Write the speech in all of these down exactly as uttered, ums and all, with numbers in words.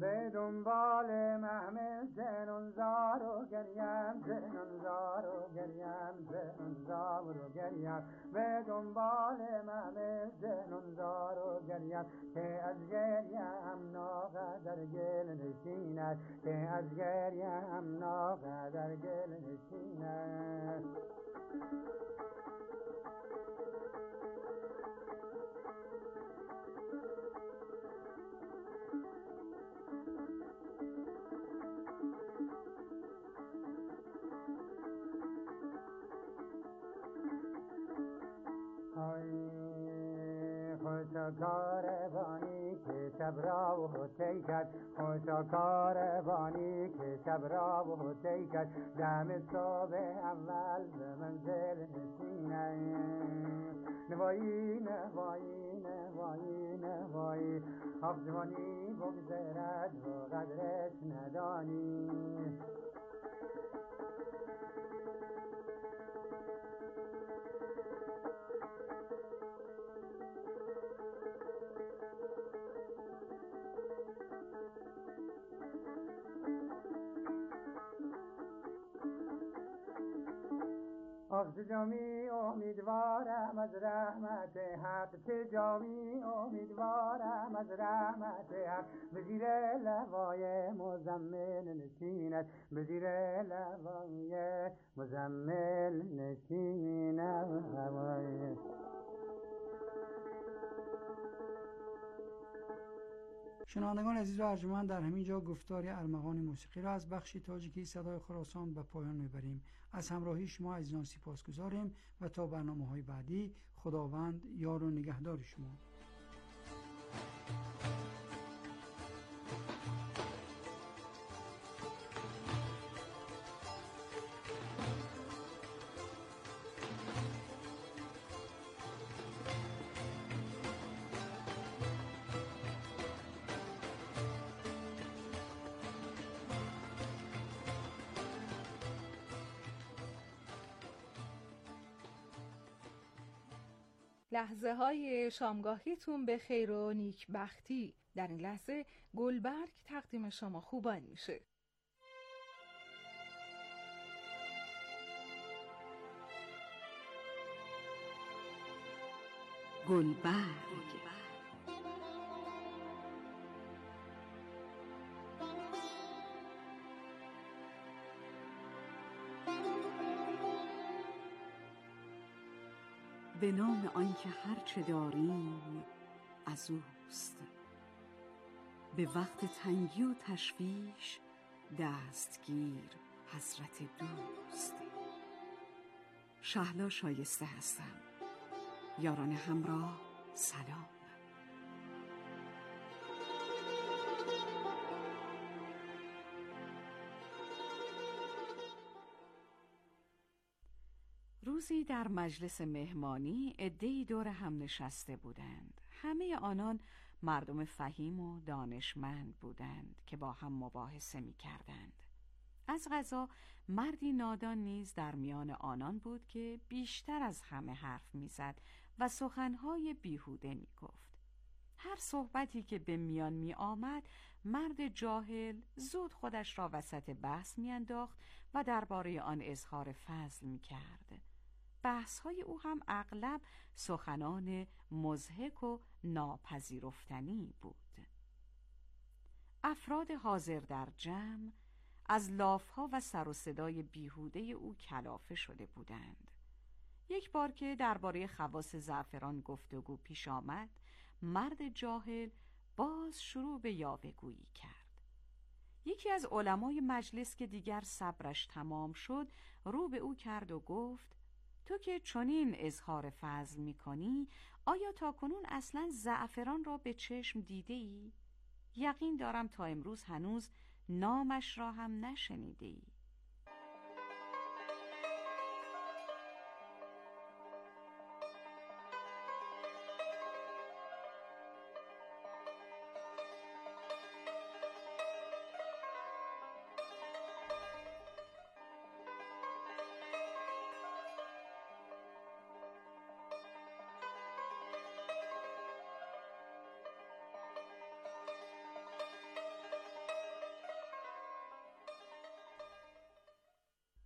به دنبال محمل زنونزار و گریم زنونزار و گریم زنونزار و گریم به دنبال محمل زنونزار و گریم که از گریم ناقدر گل نشیند که از گریم ناقدر گل نشیند. خوشا کاروانی که شب را و طی کرد خوشا کاروانی که شب را و طی کرد دم صبح اول به منزل نشینه نوایی نوایی نوایی نوایی افزونی بگذرد و قدرش ندانی. تجامی امیدوارم از رحمت حق تجامی امیدوارم از رحمت حق به زیر لوای مزمل نشیند به زیر لوای مزمل نشیند. شنوندگان عزیز و ارجمند، در همین جا گفتار ارمغان موسیقی را از بخش تاجیکی صدای خراسان به پایان میبریم. از همراهی شما عزیزان سپاسگزاریم و تا برنامه‌های بعدی خداوند یار و نگهدار شما. لحظه های شامگاهیتون به خیر و نیکبختی. در این لحظه گلبرگ تقدیم شما خوبان میشه. گلبرگ به نام آنکه هرچه داریم از اوست، به وقت تنگی و تشویش دستگیر حضرت دوست. شهلا شایسته هستم. یاران همراه سلام. روزی در مجلس مهمانی عده‌ای دور هم نشسته بودند. همه آنان مردم فهیم و دانشمند بودند که با هم مباحثه می کردند. از قضا مردی نادان نیز در میان آنان بود که بیشتر از همه حرف می زد و سخنهای بیهوده می گفت. هر صحبتی که به میان می آمد مرد جاهل زود خودش را وسط بحث می انداخت و درباره آن اظهار فضل می کرد. بحث‌های او هم اغلب سخنان مضحک و ناپذیرفتنی بود. افراد حاضر در جمع از لاف‌ها و سر و صدای بیهوده او کلافه شده بودند. یک بار که درباره خواص زعفران گفتگو پیش آمد، مرد جاهل باز شروع به یاوه‌گویی کرد. یکی از علمای مجلس که دیگر صبرش تمام شد رو به او کرد و گفت: تو که چنین اظهار فضل می کنی، آیا تا کنون اصلا زعفران را به چشم دیده ای؟ یقین دارم تا امروز هنوز نامش را هم نشنیده ای.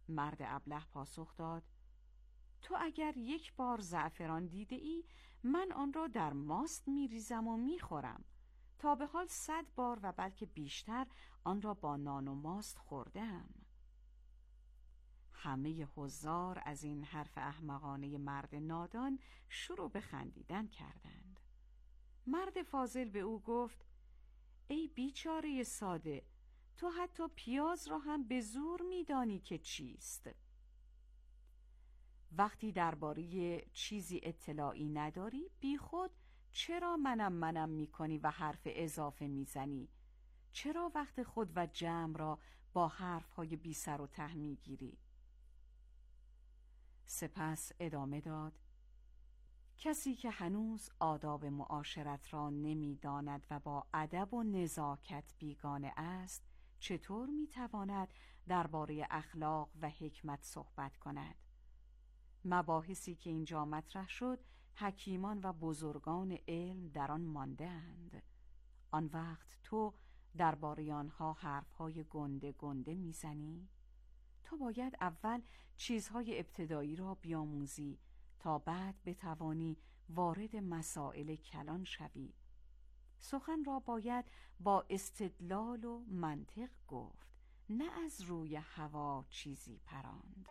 مرد ابله پاسخ داد: تو اگر یک بار زعفران دیده ای، من آن را در ماست می ریزم و می خورم. تا به حال صد بار و بلکه بیشتر آن را با نان و ماست خوردم. همه حضار از این حرف احمقانه مرد نادان شروع به خندیدن کردند. مرد فاضل به او گفت: ای بیچاره ساده، تو حتی پیاز را هم به زور می‌دانی که چیست. وقتی درباره چیزی اطلاعی نداری، بی خود چرا منم منم می‌کنی و حرف اضافه می‌زنی؟ چرا وقت خود و جمع را با حرف‌های بی سر و ته می‌گیری؟ سپس ادامه داد: کسی که هنوز آداب معاشرت را نمی‌داند و با ادب و نزاکت بیگانه است، چطور می‌تواند درباره اخلاق و حکمت صحبت کند؟ مباحثی که اینجا مطرح شد، حکیمان و بزرگان علم در آن مانده اند. آن وقت تو درباره آنها حرف‌های گنده گنده می‌زنی؟ تو باید اول چیزهای ابتدایی را بیاموزی تا بعد بتوانی وارد مسائل کلان شوی. سخن را باید با استدلال و منطق گفت، نه از روی هوا چیزی پراند.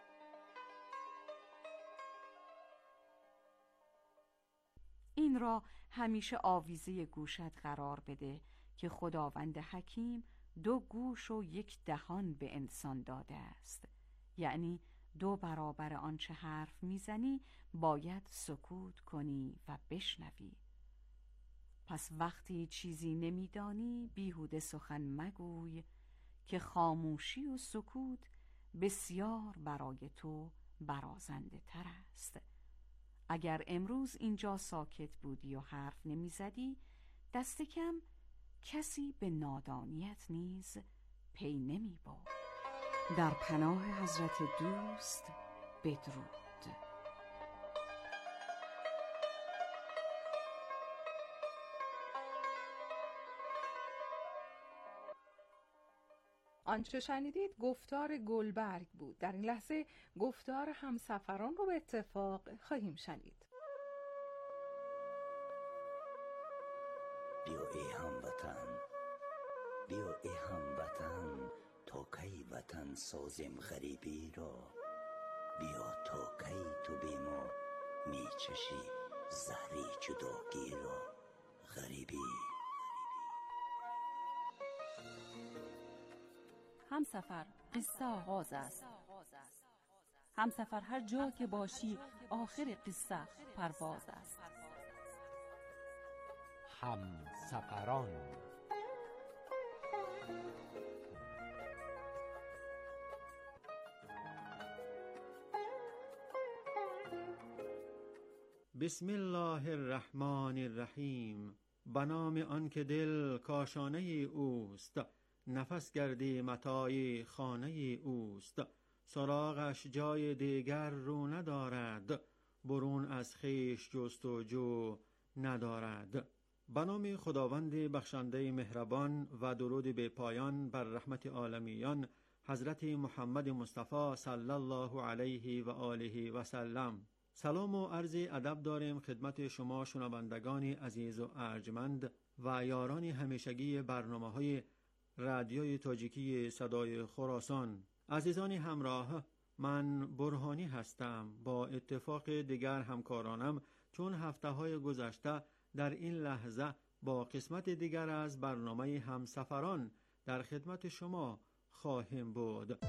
این را همیشه آویزه گوشت قرار بده که خداوند حکیم دو گوش و یک دهان به انسان داده است، یعنی دو برابر آنچه حرف میزنی باید سکوت کنی و بشنوی. پس وقتی چیزی نمیدانی بیهوده سخن مگوی که خاموشی و سکوت بسیار برای تو برازنده تر است. اگر امروز اینجا ساکت بودی و حرف نمیزدی، دست کم کسی به نادانیت نیز پی نمی برد. در پناه حضرت دوست بدرود. آنچه شنیدید گفتار گلبرگ بود. در این لحظه گفتار همسفران رو به اتفاق خواهیم شنید. بیا ای هموطن، بیا ای هموطن، تا کی وطن سازیم غریبی را. بیا تا کی تو بی ما می چشی زهری جداگی را. غریبی همسفر قصه آغاز است. همسفر هر جا که باشی آخر قصه پرواز است. همسفران. بسم الله الرحمن الرحیم. به نام آن که دل کاشانه اوست، نفس گردی متاع خانه اوست. سراغش جای دیگر رو ندارد، برون از خویش جستجو ندارد. به نام خداوند بخشنده مهربان و درود به پایان بر رحمت عالمیان حضرت محمد مصطفی صلی الله علیه و آله و سلم. سلام و عرض ادب داریم خدمت شما شنوندگان عزیز و ارجمند و یاران همیشگی برنامه‌های رادیوی تاجیکی صدای خراسان. عزیزان همراه، من برهانی هستم. با اتفاق دیگر همکارانم چون هفته‌های گذشته در این لحظه با قسمت دیگر از برنامه همسفران در خدمت شما خواهیم بود.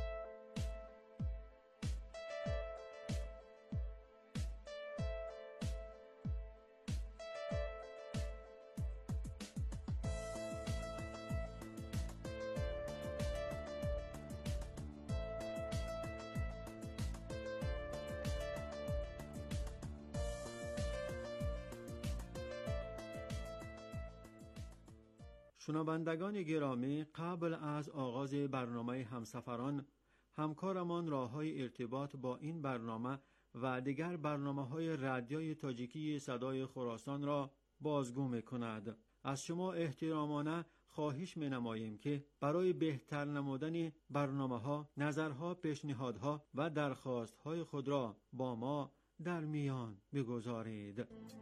شنوندگان گرامی، قبل از آغاز برنامه همسفران، همکارمان راه‌های ارتباط با این برنامه و دیگر برنامه‌های رادیوی تاجیکی صدای خراسان را بازگو می‌کند. از شما احترامانه خواهش می نماییم که برای بهتر نمودن برنامه ها، نظرها، پیشنهادها و درخواست های خود را با ما در میان بگذارید.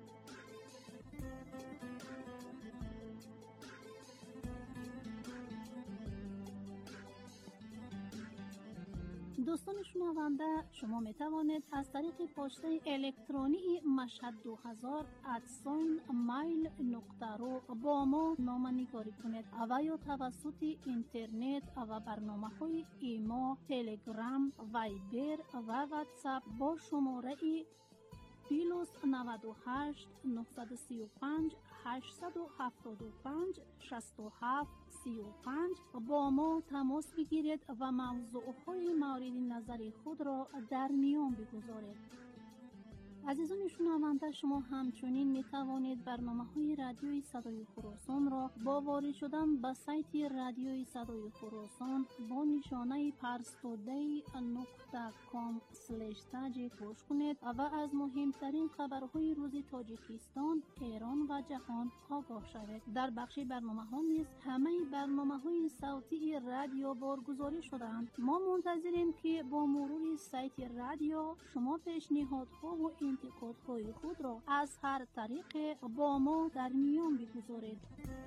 دوستان شنونده، شما می توانید از طریق پسته الکترونی مشهد دو هزار ات ساین مایل نقطه رو با ما نامه‌نگاری کنید و یا توسط اینترنت و برنامه های ایما، تلگرام، وایبر و واتساپ با شماره پلوس نود و هشت نهصد و سی و پنج هشتصد و هفتاد و پنج شصت و هفت سی و پنج با ما تماس بگیرید و موضوعهای مورد نظر خود را در میان بگذارید. عزیزان شنونده، شما همچنین می توانید برنامه‌های رادیوی صدای خراسان را با وارد شدن به سایت رادیوی صدای خراسان با نشانه پرستوده نقطه کام اسلش تاجیک گوش کنید و از مهمترین خبرهای روز تاجیکستان، ایران و جهان آگاه شوید. در بخش برنامه‌ها نیز همه برنامه‌های صوتی رادیو بارگذاری شده‌اند. ما منتظریم که با مرور سایت رادیو شما پیشنهادها و انتقادهای خود را از هر طریق با ما در میان بگذارید.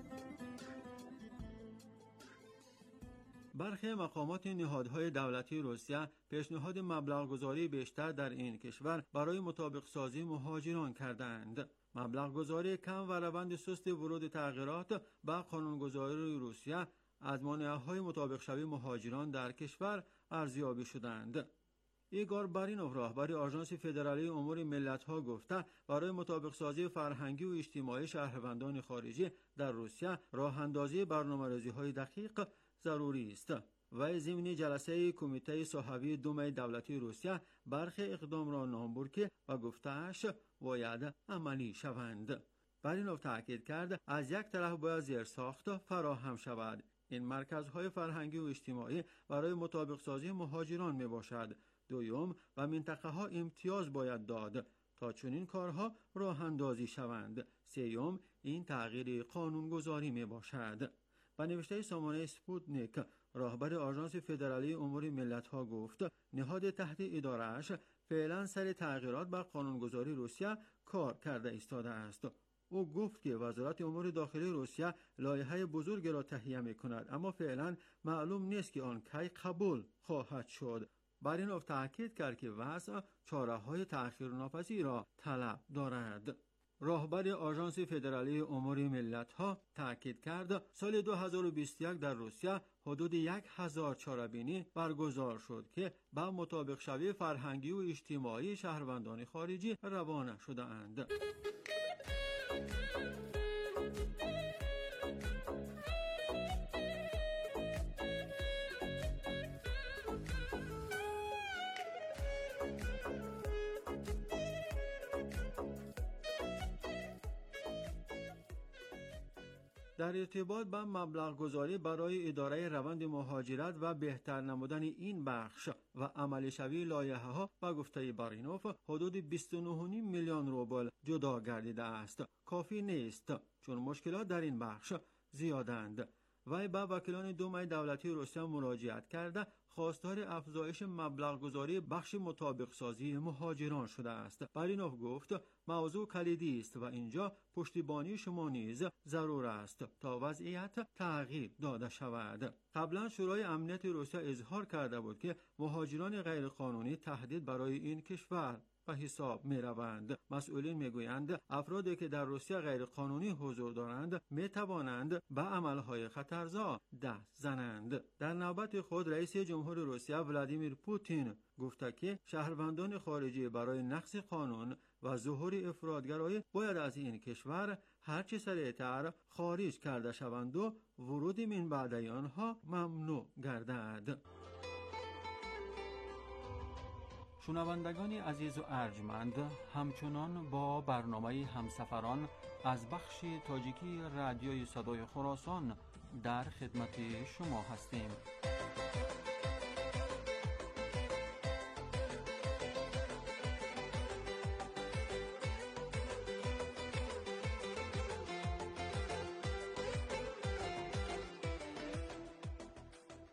برخی مقامات نهادهای دولتی روسیه پیشنهاد مبلغ گذاری بیشتر در این کشور برای مطابق سازی مهاجران کردند. مبلغ گذاری کم و روند سست ورود تغییرات به قانونگذاری روسیه از مانعهای مطابق شوی مهاجران در کشور ارزیابی شدند. ایگور بارینوف، راهبر آژانس فدرالی امور ملت‌ها، گفته برای مطابق سازی فرهنگی و اجتماعی شهروندان خارجی در روسیه راه‌اندازی برنامه‌ریزی‌های دقیق ضروری است. و ضمن جلسه کمیته صحوی دوم دولتی روسیه برخی اقدام را نام برد و گفته‌اش باید عملی شوند. بارینوف تاکید کرد از یک طرف باید زیرساخت فراهم شود. این مرکزهای فرهنگی و اجتماعی برای مطابق سازی مهاجران می باشد. دوم، و منطقه ها امتیاز باید داد تا چنین کارها راه اندازی شوند. سوم، این تغییر قانونگذاری می باشد. با نوشته سامانه سپوتنیک، راهبر آژانس فدرالی امور ملت‌ها گفت نهاد تحت اداره‌اش فعلا سر تغییرات بر قانونگذاری روسیه کار کرده ایستاده است. او گفت که وزارت امور داخلی روسیه لایحه بزرگی را تهیه می‌کند، اما فعلا معلوم نیست که آن کی قبول خواهد شد. بارینوف تاکید کرد که وضع چاره‌های تأخیرناپذیر را طلب دارد. راهبر آژانس فدرالی امور ملت‌ها تاکید کرد سال دو هزار و بیست و یک در روسیه حدود یک هزار چاره‌بینی برگزار شد که با مطابق شوی فرهنگی و اجتماعی شهروندان خارجی روانه شده‌اند. در ارتباط با مبلغ گذاری برای اداره روند مهاجرت و بهتر نمودن این بخش و عملی شوی لایحه ها با گفته بارینوف حدود بیست و نه و نیم میلیون روبل جدا گردیده است. کافی نیست چون مشکلات در این بخش زیادند. وی با وکیلان دوم دولتی روسیه مراجعت کرده خواستار افزایش مبلغ گذاری بخش مطابق سازی مهاجران شده است. بارینوف گفت موضوع کلیدی است و اینجا پشتیبانی شما نیز ضرور است تا وضعیت تغییر داده شود. قبلا شورای امنیت روسیه اظهار کرده بود که مهاجران غیرقانونی تهدید برای این کشور به حساب می روند. مسئولین می گویند افرادی که در روسیه غیر قانونی حضور دارند می توانند به عملهای خطرزا دست زنند. در نوبت خود رئیس جمهور روسیه ولادیمیر پوتین گفته که شهروندان خارجی برای نقض قانون و ظهور افراطگرایی باید از این کشور هرچه سریعتر خارج کرده شوند و ورود من بعد آنها ممنوع گردد. شنوندگان عزیز و ارجمند، همچنان با برنامه همسفران از بخش تاجیکی رادیوی صدای خراسان در خدمت شما هستیم.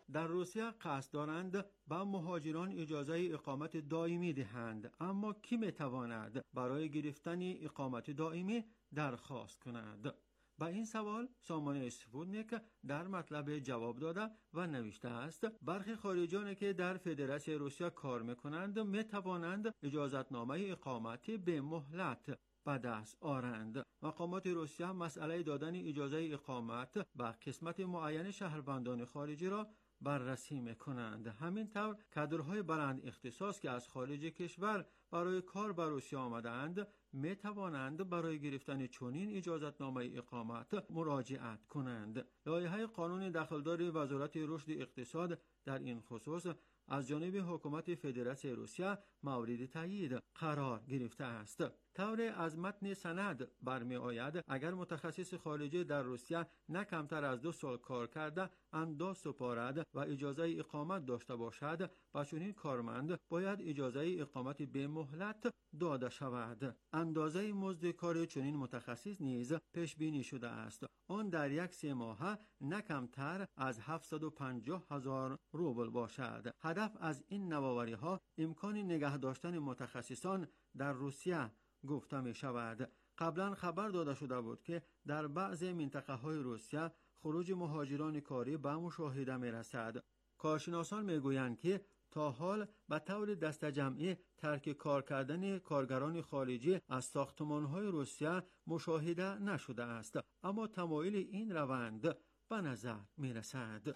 در روسیه قصد دارند به مهاجران اجازه اقامت دائمی دهند، اما کی میتواند برای گرفتن اقامت دائمی درخواست کند؟ با این سوال سامانه سپوتنیک در مطلب جواب داده و نوشته است برخی خارجانی که در فدراسیون روسیه کار میکنند میتوانند اجازتنامه اقامت به مهلت به دست آورند. مقامات روسیه مسئله دادن اجازه اقامت به قسمت معین شهروندان خارجی را بررسی میکنند. همین طور کادرهای بلند اختصاص که از خارج کشور برای کار به روسیه آمدند می توانند برای گرفتن چنین اجازتنامه اقامت مراجعت کنند. لایحه قانون دخلدار وزارت رشد اقتصاد در این خصوص از جانب حکومت فدراسیون روسیه مورد تایید قرار گرفته است. طور از متن سند برمی آید اگر متخصص خارجی در روسیه نه کمتر از دو سال کار کرده انداز سپارد و اجازه اقامت داشته باشد، پس چنین کارمند باید اجازه اقامت به مهلت داده شود. اندازه مزد کار چنین متخصص نیز پیش بینی شده است. آن در یک سه ماه نه کمتر از هفتصد و پنجاه هزار روبل باشد. هدف از این نوآوری ها امکان نگه داشتن متخصصان در روسیه گفته می شود. قبلا خبر داده شده بود که در بعضی منطقه های روسیه خروج مهاجران کاری به مشاهده می رسد. کارشناسان می گویند که تا حال به طور دست جمعی ترک کار کردن کارگران خارجی از ساختمان‌های روسیه مشاهده نشده است، اما تمایل این روند به نظر می رسد.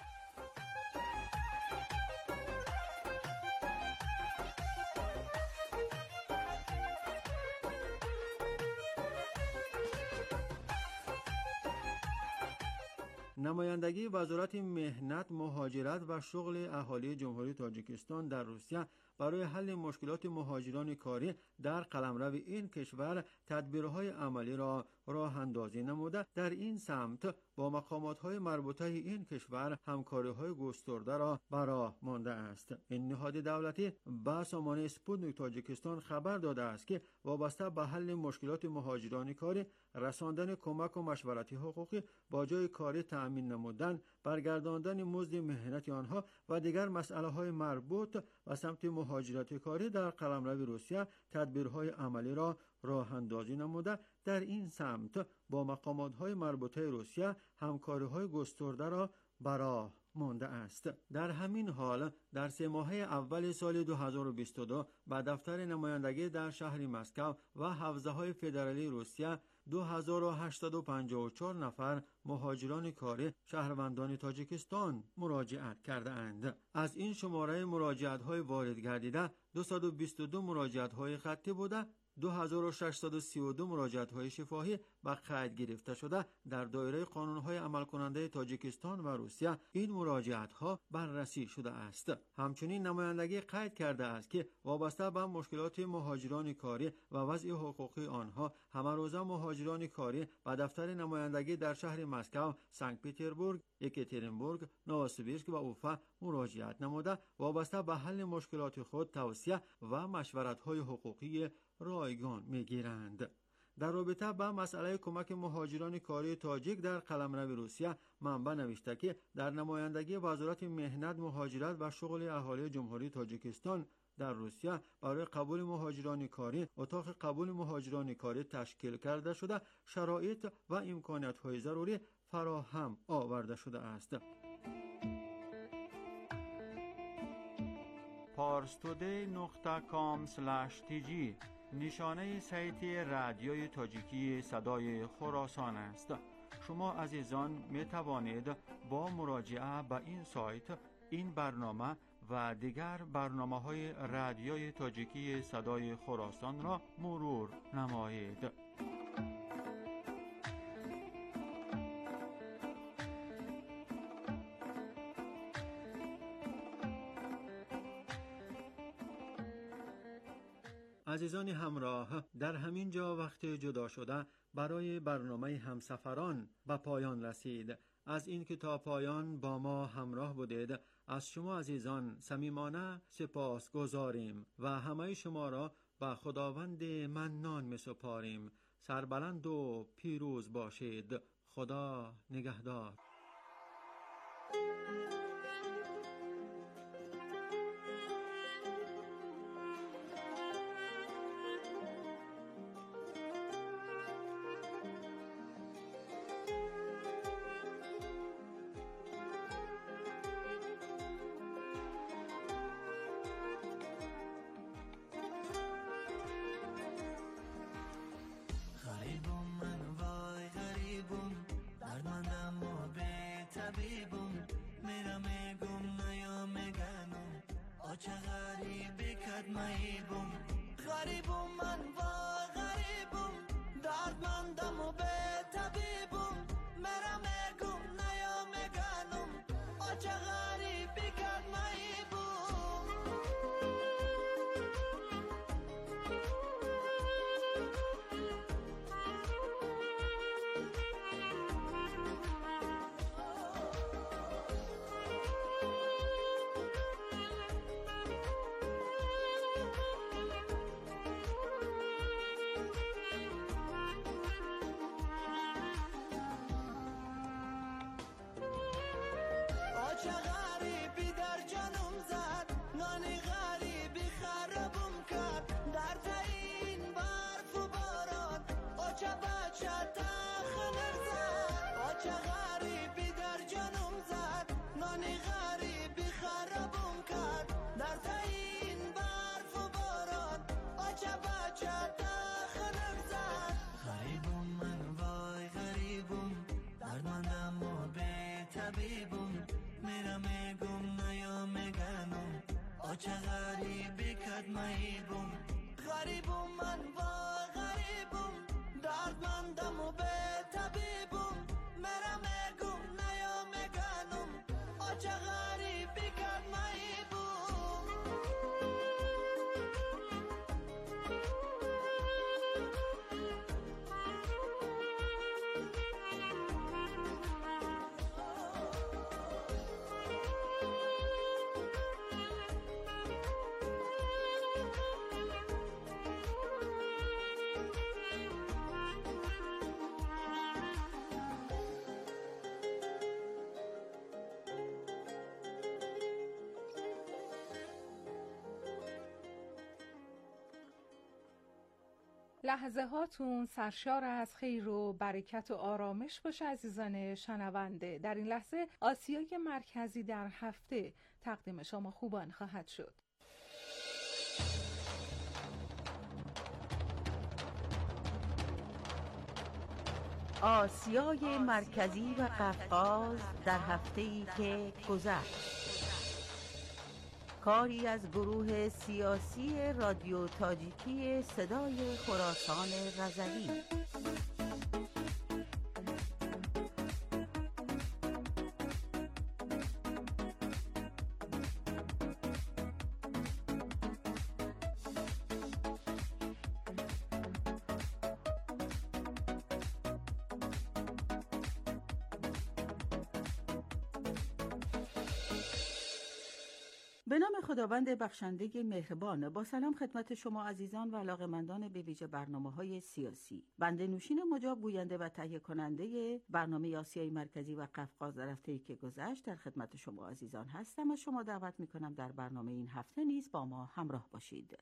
نمایندگی وزارت مهنت، مهاجرت و شغل اهالی جمهوری تاجیکستان در روسیه برای حل مشکلات مهاجران کاری در قلمرو این کشور تدبیرهای عملی را راه اندازی نموده در این سمت با مقامات‌های مربوطه این کشور همکاری‌های گسترده را براه مانده است. این نهاد دولتی به سامانه سپوتنیک تاجیکستان خبر داده است که وابسته به حل مشکلات مهاجران کاری، رساندن کمک و مشورتی حقوقی، با جای کاری تأمین نمودن، برگرداندن مزد مهنت آنها و دیگر مسائل مربوط به سمت مهاجرت کاری در قلمرو روسیه تدبیرهای عملی را راه اندازی نموده در این سمت با مقامات‌های مربوطه روسیه همکاری‌های گسترده را براه مانده است. در همین حال در سه ماهه اول سال دو هزار و بیست و دو با دفتر نمایندگی در شهر مسکو و حوزه‌های فدرالی روسیه دو هزار و هشتصد و پنجاه و چهار نفر مهاجران کاری شهروندان تاجیکستان مراجعت کرده اند. از این شماره مراجعت‌های وارد گردیده دویست و بیست و دو مراجعت‌های خطی بوده، دو هزار و ششصد و سی و دو مراجعت‌های شفاهی به قید گرفته شده در دایره قانون‌های عمل کننده تاجیکستان و روسیه این مراجعت‌ها بررسی شده است. همچنین نمایندگی قید کرده است که وابسته به مشکلات مهاجران کاری و وضع حقوقی آنها همه روزه مهاجران کاری به دفتر نمایندگی در شهر مسکو، سنت پترزبورگ، یکاترینبورگ، نووسیبیرسک و اوفا مراجعت نموده وابسته به حل مشکلات خود توصیه و مشورت‌های حقوقی رایگان می‌گیرند. در رابطه با مسئله کمک مهاجران کاری تاجیک در قلمرو روسیه منبع نوشته که در نمایندگی وزارت مهنت، مهاجرت و شغل اهالی جمهوری تاجیکستان در روسیه برای قبول مهاجران کاری اتاق قبول مهاجران کاری تشکیل کرده شده، شرایط و امکانات‌های ضروری فراهم آورده شده است. پارستوده نقطه کام اسلش تی جی نشانه سایت رادیوی تاجیکی صدای خراسان است. شما عزیزان می توانید با مراجعه به این سایت این برنامه و دیگر برنامه‌های رادیوی تاجیکی صدای خراسان را مرور نمایید. عزیزان همراه، در همین جا وقت جدا شده برای برنامه همسفران به پایان رسید. از این که تا پایان با ما همراه بودید از شما عزیزان صمیمانه سپاس گذاریم و همه شما را به خداوند منان می سپاریم. سربلند و پیروز باشید. خدا نگهدار. محیبم غریبم من و غریبم دردمندم و به طبیبم مرا میگم نیا میگنم آچه غریبی کرد محیبم آچه غریبی در جانم زد نانی غریبی خرابم کرد در تاین برف و باران آچه بچه تخنر زد آچه غریبی در جانم زد نانی غریبی خرابم کرد در تاین برف و باران آچه بچه تخنر زد غریبم من وای غریبم دردمندم و به طبیبم میرا میگم نیا میگنم آچه غریبی کد محیبم غریبم من و غریبم دردمندم و به طبیبم میرا میگم نیا میگنم آچه غریبی کد محیبم لحظه هاتون سرشار از خیر و برکت و آرامش باشه عزیزان شنونده. در این لحظه آسیای مرکزی در هفته تقدیم شما خوبان خواهد شد. آسیای مرکزی و قفقاز در هفته‌ای که گذشت. کاری از گروه سیاسی رادیو تاجیکی صدای خراسان رضوی. به نام خداوند بخشنده مهربان، با سلام خدمت شما عزیزان و علاقه‌مندان به ویژه برنامه‌های سیاسی. بنده نوشین مجاب، گوینده و تهیه کننده برنامه آسیای مرکزی و قفقاز در هفته‌ای که گذشت در خدمت شما عزیزان هستم و شما دعوت می‌کنم در برنامه این هفته نیز با ما همراه باشید.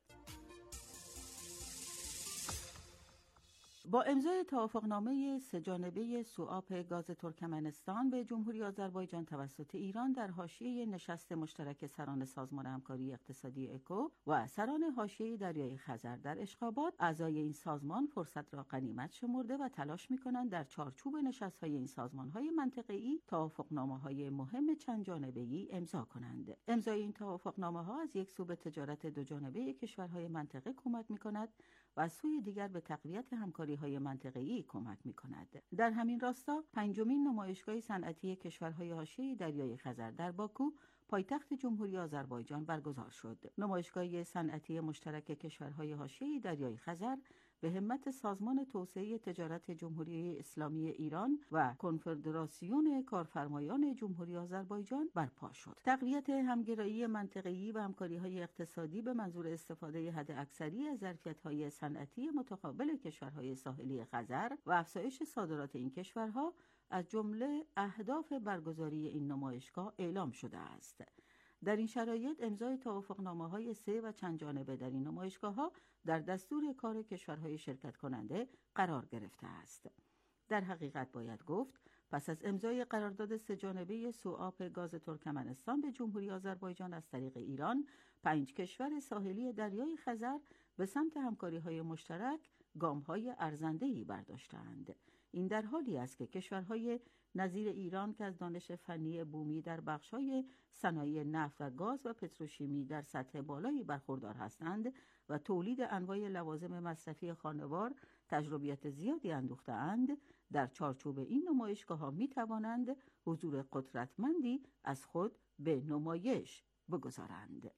با امضای توافقنامه سه‌جانبه سوآپ گاز ترکمنستان به جمهوری آذربایجان توسط ایران در حاشیه نشست مشترک سران سازمان همکاری اقتصادی اکو و سران حاشیه دریای خزر در اشخابات، اعضای این سازمان فرصت را غنیمت شمرده و تلاش می‌کنند در چارچوب نشست‌های این سازمان‌های منطقه‌ای توافقنامه‌های مهم چند جانبه‌ای امضا کنند. امضای این توافقنامه‌ها از یک سو به تجارت دوجانبه کشورهای منطقه کمک می‌کند و از سوی دیگر به تقویت همکاری‌های منطقه‌ای کمک می‌کند. در همین راستا پنجمین نمایشگاه صنعتی کشورهای حاشیه دریای خزر در باکو، پایتخت جمهوری آذربایجان برگزار شد. نمایشگاه صنعتی مشترک کشورهای حاشیه دریای خزر به همت سازمان توسعه تجارت جمهوری اسلامی ایران و کنفدراسیون کارفرمایان جمهوری آذربایجان برپا شد. تقویت همگرایی منطقه‌ای و همکاری‌های اقتصادی به منظور استفاده حداکثری از ظرفیت‌های صنعتی متقابل کشورهای ساحلی خزر و افزایش صادرات این کشورها از جمله اهداف برگزاری این نمایشگاه اعلام شده است. در این شرایط امضای توافقنامه‌های سه و چند جانبه در این نمایشگاه‌ها در دستور کار کشورهای شرکت کننده قرار گرفته است. در حقیقت باید گفت پس از امضای قرارداد سه جانبه سوآپ گاز ترکمنستان به جمهوری آذربایجان از طریق ایران، پنج کشور ساحلی دریای خزر به سمت همکاری‌های مشترک گام‌های ارزنده‌ای برداشتند. این در حالی است که کشورهای نظیر ایران که از دانش فنی بومی در بخش‌های صنایع نفت و گاز و پتروشیمی در سطح بالایی برخوردار هستند و تولید انواع لوازم مصرفی خانوار تجربیات زیادی اندوخته‌اند، در چارچوب این نمایشگاه‌ها می‌توانند حضور قدرتمندی از خود به نمایش بگذارند.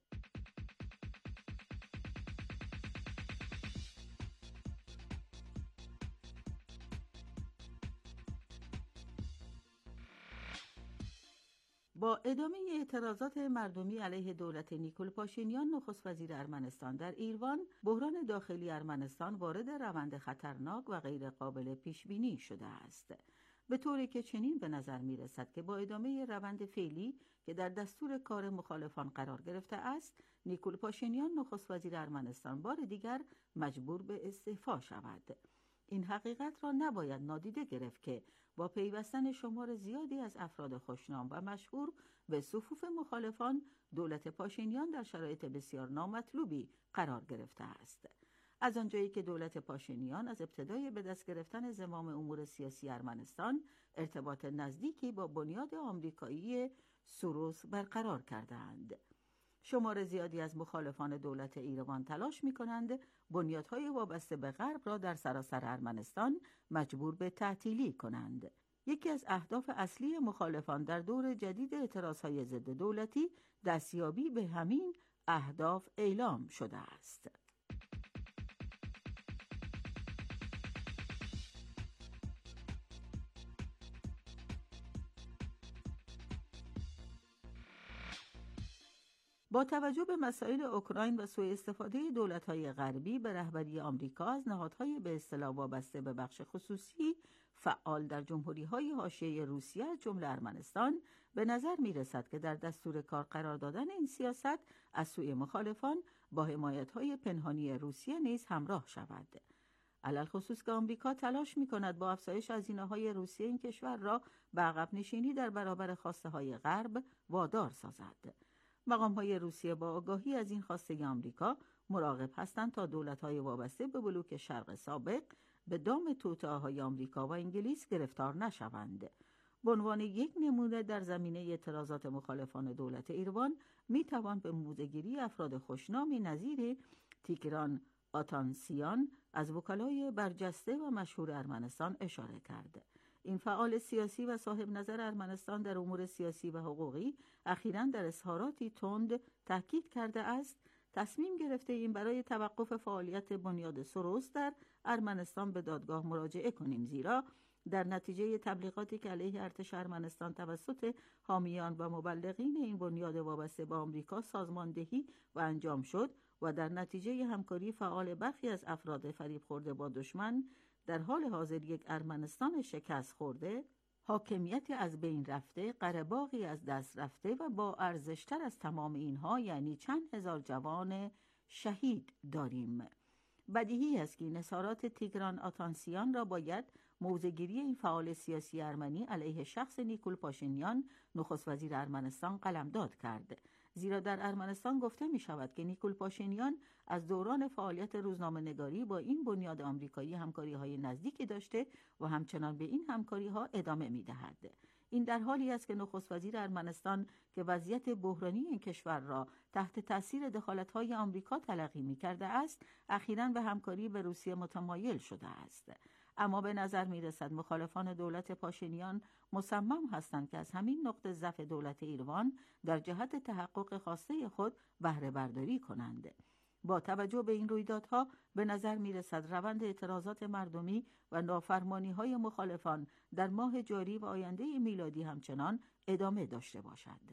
با ادامه اعتراضات مردمی علیه دولت نیکول پاشینیان، نخست وزیر ارمنستان در ایروان، بحران داخلی ارمنستان وارد روند خطرناک و غیر قابل پیش بینی شده است، به طوری که چنین به نظر می رسد که با ادامه روند فعلی که در دستور کار مخالفان قرار گرفته است، نیکول پاشینیان نخست وزیر ارمنستان بار دیگر مجبور به استعفا شود. این حقیقت را نباید نادیده گرفت که با پیوستن شمار زیادی از افراد خوشنام و مشهور به صفوف مخالفان، دولت پاشینیان در شرایط بسیار نامطلوبی قرار گرفته است. از آنجایی که دولت پاشینیان از ابتدای به دست گرفتن زمام امور سیاسی ارمنستان ارتباط نزدیکی با بنیاد آمریکایی سوروس برقرار کردند. شمار زیادی از مخالفان دولت ایروان تلاش می‌کنند بنیادهای وابسته به غرب را در سراسر ارمنستان مجبور به تعطیلی کنند. یکی از اهداف اصلی مخالفان در دور جدید اعتراضهای ضد دولتی دستیابی به همین اهداف اعلام شده است. با توجه به مسائل اوکراین و سوء استفاده دولت‌های غربی به رهبری آمریکا از نهادهای به اصطلاح وابسته به بخش خصوصی فعال در جمهوری‌های حاشیه روسیه از جمله ارمنستان، به نظر می‌رسد که در دستور کار قرار دادن این سیاست از سوی مخالفان با حمایت‌های پنهانی روسیه نیز همراه شود. علل خصوص که آمریکا تلاش می‌کند با افزایش هزینه‌های روسیه این کشور را به عقب نشینی در برابر خواسته‌های غرب وادار سازد. مقام‌های روسیه با آگاهی از این خواسته آمریکا مراقب هستند تا دولت‌های وابسته به بلوک شرق سابق به دام توطئه‌های آمریکا و انگلیس گرفتار نشوند. به عنوان یک نمونه در زمینه اعتراضات مخالفان دولت ایروان می‌توان به موضع‌گیری افراد خوشنامی نظیر تیگران آتانسیان از وکلای برجسته و مشهور ارمنستان اشاره کرد. این فعال سیاسی و صاحب نظر ارمنستان در امور سیاسی و حقوقی اخیراً در اظهاراتی تند تاکید کرده است تصمیم گرفته این برای توقف فعالیت بنیاد سوروس در ارمنستان به دادگاه مراجعه کنیم، زیرا در نتیجه تبلیغاتی که علیه ارتش ارمنستان توسط حامیان و مبلغین این بنیاد وابسته به آمریکا سازماندهی و انجام شد و در نتیجه همکاری فعال برخی از افراد فریب خورده با دشمن، در حال حاضر یک ارمنستان شکست خورده، حاکمیتی از بین رفته، قره‌باغی از دست رفته و با ارزشتر از تمام اینها یعنی چند هزار جوان شهید داریم. بدیهی است که نظارات تیگران آتانسیان را باید موضع‌گیری این فعال سیاسی ارمنی علیه شخص نیکول پاشینیان نخست وزیر ارمنستان قلمداد کرد، زیرا در ارمنستان گفته می شود که نیکول پاشینیان از دوران فعالیت روزنامه نگاری با این بنیاد آمریکایی همکاری های نزدیکی داشته و همچنان به این همکاری ها ادامه می دهد. این در حالی است که نخست وزیر ارمنستان که وضعیت بحرانی این کشور را تحت تاثیر دخالت‌های آمریکا تلقی می‌کرده است، اخیراً به همکاری به روسیه متمایل شده است. اما به نظر می‌رسد مخالفان دولت پاشینیان مصمم هستند که از همین نقطه ضعف دولت ایروان در جهت تحقق خواسته خود بهره برداری کنند. با توجه به این رویدادها به نظر می‌رسد روند اعتراضات مردمی و نافرمانی‌های مخالفان در ماه جاری و آینده میلادی همچنان ادامه داشته باشد.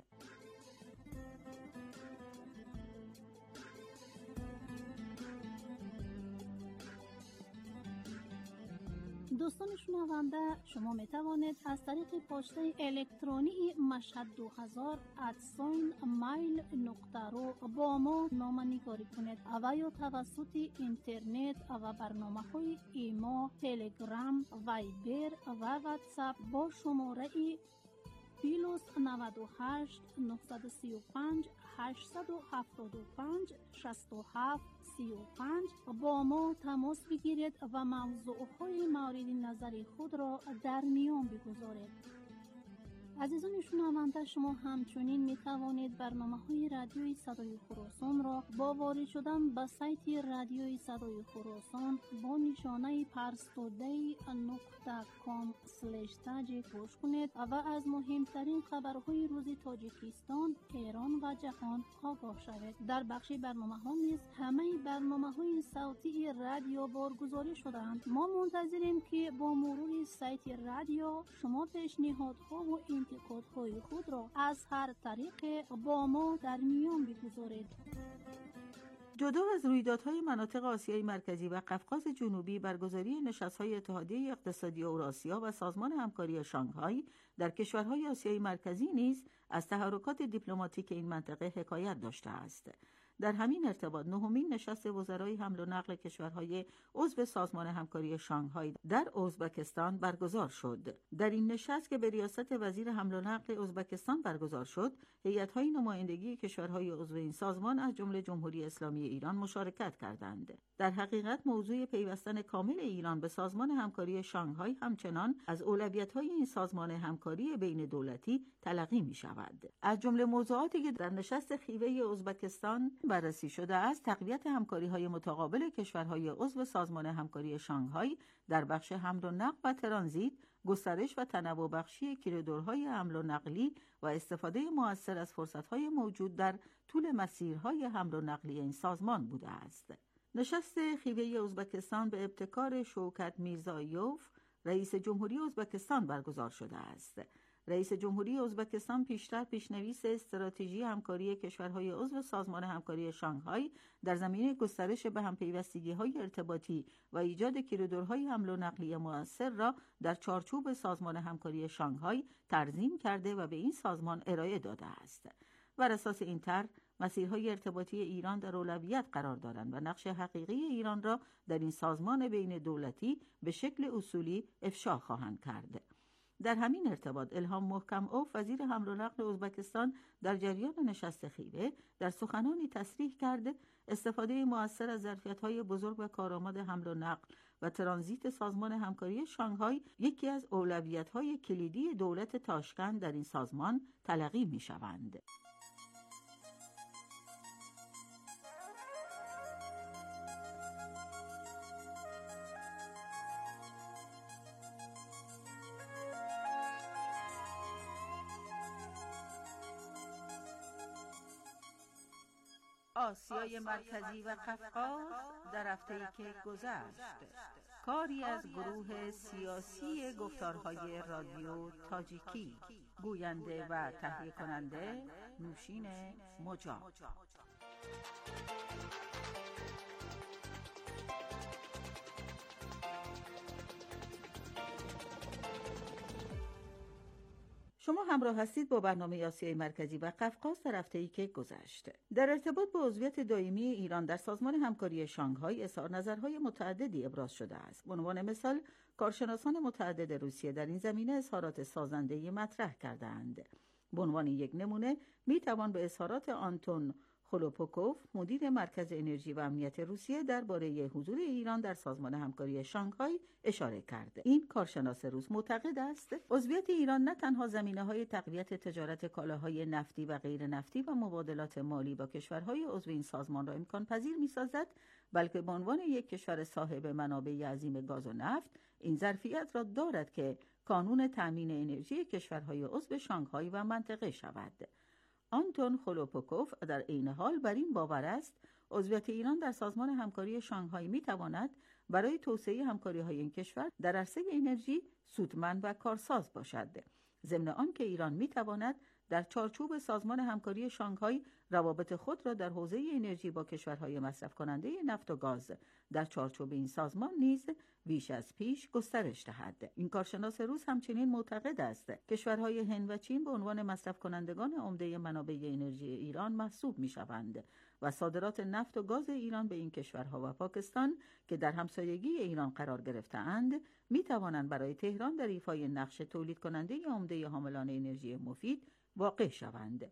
دوستان شنونده، شما می توانید از طریق پسته الکترونی مشهد دو هزار ادساین مایل نقطه رو با ما نامه‌نگاری کنید و یا توسط اینترنت و برنامه های ایما، تلگرام، وایبر و واتساپ با شماره پلاس نود و هشت نهصد و سی و پنج هشتصد و هفتاد و پنج شصت و هفت سی و پنج با ما تماس بگیرید و موضوعهای مورد نظر خود را در میان بگذارید. عزیزان شنونده، شما همچنین می توانید برنامه‌های رادیوی صدای خراسان را با وارد شدن به سایت رادیوی صدای خراسان با نشانه پرستودی نقطه کام اسلش تاجیک گوش کنید و از مهمترین خبرهای روز تاجیکستان، ایران و جهان آگاه شوید. در بخش برنامه‌ها نیز همه برنامه‌های صوتی رادیو بارگذاری شده‌اند. ما منتظریم که با مرور سایت رادیو شما پیشنهادها و انتقادهای خود را از هر طریق با ما در میان بگذارید. جدا از رویدادهای مناطق آسیای مرکزی و قفقاز جنوبی، برگزاری نشست‌های اتحادیه اقتصادی اوراسیا و سازمان همکاری شانگهای در کشورهای آسیای مرکزی نیز از تحرکات دیپلماتیک این منطقه حکایت داشته است. در همین ارتباط نهمین نشست وزرای حمل و نقل کشورهای عضو سازمان همکاری شانگهای در ازبکستان برگزار شد. در این نشست که به ریاست وزیر حمل و نقل ازبکستان برگزار شد، هیئت‌های نمایندگی کشورهای عضو این سازمان از جمله جمهوری اسلامی ایران مشارکت کردند. در حقیقت موضوع پیوستن کامل ایران به سازمان همکاری شانگهای همچنان از اولویت‌های این سازمان همکاری بین دولتی تلقی می‌شود. از جمله موضوعاتی که در نشست خیوه ازبکستان بررسی شده است، تقویت همکاری‌های متقابل کشورهای عضو سازمان همکاری شانگهای در بخش حمل و نقل و ترانزیت، گسترش و تنوع بخشی کریدورهای حمل و نقلی و استفاده مؤثر از فرصت‌های موجود در طول مسیرهای حمل و نقلی این سازمان بوده است. نشست خیوه ازبکستان به ابتکار شوکت میرزایوف، رئیس جمهوری ازبکستان برگزار شده است. رئیس جمهوری ازبکستان پیشتر پیشنویس استراتژی همکاری کشورهای عضو سازمان همکاری شانگهای در زمینه گسترش به همپیوستگی‌های ارتباطی و ایجاد کریدورهای حمل و نقلی مؤثر را در چارچوب سازمان همکاری شانگهای ترسیم کرده و به این سازمان ارائه داده است. بر اساس این طرح، مسیرهای ارتباطی ایران در اولویت قرار دارند و نقش حقیقی ایران را در این سازمان بین دولتی به شکل اصولی افشا خواهند کرد. در همین ارتباط الهام محکم‌اوف، وزیر حمل و نقل ازبکستان، در جریان نشست خیوه در سخنانی تصریح کرده استفاده مؤثر از ظرفیت‌های بزرگ و کارآمد حمل و نقل و ترانزیت سازمان همکاری شانگهای یکی از اولویت‌های کلیدی دولت تاشکند در این سازمان تلقی می‌شوند. آسیای مرکزی و قفقاز در هفته‌ای که گذشت، کاری از گروه سیاسی گفتارهای رادیو تاجیکی، گوینده و تهیه کننده نوشین مجاب. شما همراه هستید با برنامه آسیای مرکزی و قفقاز در هفته‌ای که گذشت. در ارتباط با عضویت دائمی ایران در سازمان همکاری شانگهای اظهار نظرهای متعددی ابراز شده است. به عنوان مثال، کارشناسان متعدد روسیه در این زمینه اظهارات سازنده‌ای مطرح کرده‌اند. به عنوان یک نمونه می‌توان به اظهارات آنتون خلوپوکوف، مدیر مرکز انرژی و امنیت روسیه، درباره حضور ایران در سازمان همکاری شانگهای اشاره کرد. این کارشناس روس معتقد است عضویت ایران نه تنها زمینه‌های تقویت تجارت کالاهای نفتی و غیر نفتی و مبادلات مالی با کشورهای عضو این سازمان را امکان پذیر می‌سازد، بلکه به عنوان یک کشور صاحب منابع عظیم گاز و نفت این ظرفیت را دارد که کانون تأمین انرژی کشورهای عضو شانگهای و منطقه شود. آنتون خلوپوکوف در عین حال بر این باور است عضویت ایران در سازمان همکاری شانگهای می‌تواند برای توسعه همکاری‌های این کشور در عرصه انرژی سودمند و کارساز باشد، ضمن آنکه ایران می‌تواند در چارچوب سازمان همکاری شانگهای روابط خود را در حوزه انرژی با کشورهای مصرف کننده نفت و گاز در چارچوب این سازمان نیز بیش از پیش گسترش دهد. این کارشناس روس همچنین معتقد است کشورهای هند و چین به عنوان مصرف کنندگان عمده منابع انرژی ایران محسوب می‌شوند و صادرات نفت و گاز ایران به این کشورها و پاکستان که در همسایگی ایران قرار گرفته‌اند می‌توانند برای تهران در ایفای نقش تولید کننده عمده حاملان انرژی مفید واقع شوند.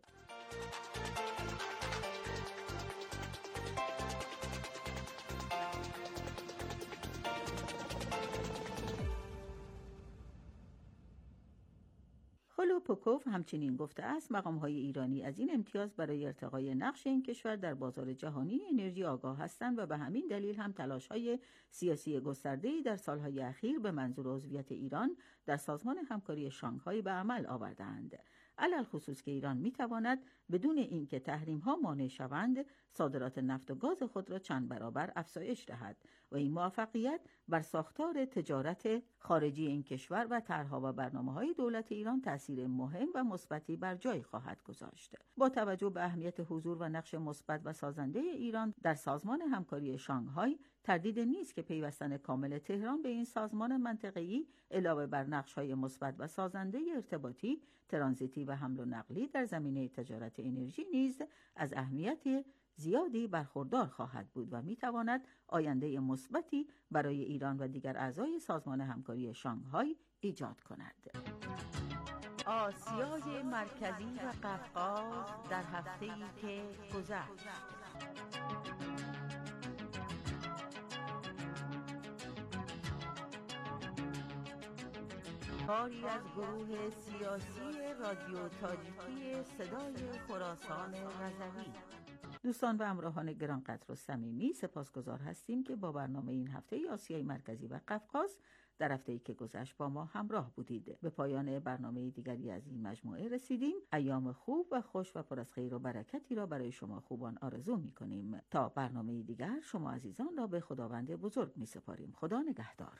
پوکوف همچنین گفته است مقام‌های ایرانی از این امتیاز برای ارتقای نقش این کشور در بازار جهانی انرژی آگاه هستند و به همین دلیل هم تلاش‌های سیاسی گسترده‌ای در سالهای اخیر به منظور عضویت ایران در سازمان همکاری شانگهای به عمل آوردند. علل خصوص که ایران می‌تواند بدون اینکه تحریم‌ها مانع شوند صادرات نفت و گاز خود را چند برابر افزایش دهد و این موفقیت بر ساختار تجارت خارجی این کشور و طرح‌ها و برنامه‌های دولت ایران تأثیر مهم و مثبتی بر جای خواهد گذاشت. با توجه به اهمیت حضور و نقش مثبت و سازنده ایران در سازمان همکاری شانگهای، تردید نیست که پیوستن کامل تهران به این سازمان منطقه‌ای علاوه بر نقش‌های مثبت و سازنده ارتباطی، ترانزیتی و حمل و نقلی در زمینه تجارت انرژی نیز از اهمیت زیادی برخوردار خواهد بود و می‌تواند آینده مثبتی برای ایران و دیگر اعضای سازمان همکاری شانگهای ایجاد کند. آسیای مرکزی و قفقاز در هفته‌ای که گذشت. کاری از گروه سیاسی رادیو تاجیکی صدای خراسان رضوی. دوستان و همراهان گرانقدر و صمیمی، سپاسگزار هستیم که با برنامه این هفته آسیای مرکزی و قفقاز در هفته‌ای که گذشت با ما همراه بودید. به پایان برنامه دیگری از این مجموعه رسیدیم. ایام خوب و خوش و پر از خیر و برکتی را برای شما خوبان آرزو می‌کنیم. تا برنامه دیگر شما عزیزان را به خداوند بزرگ می‌سپاریم. خدا نگهدار.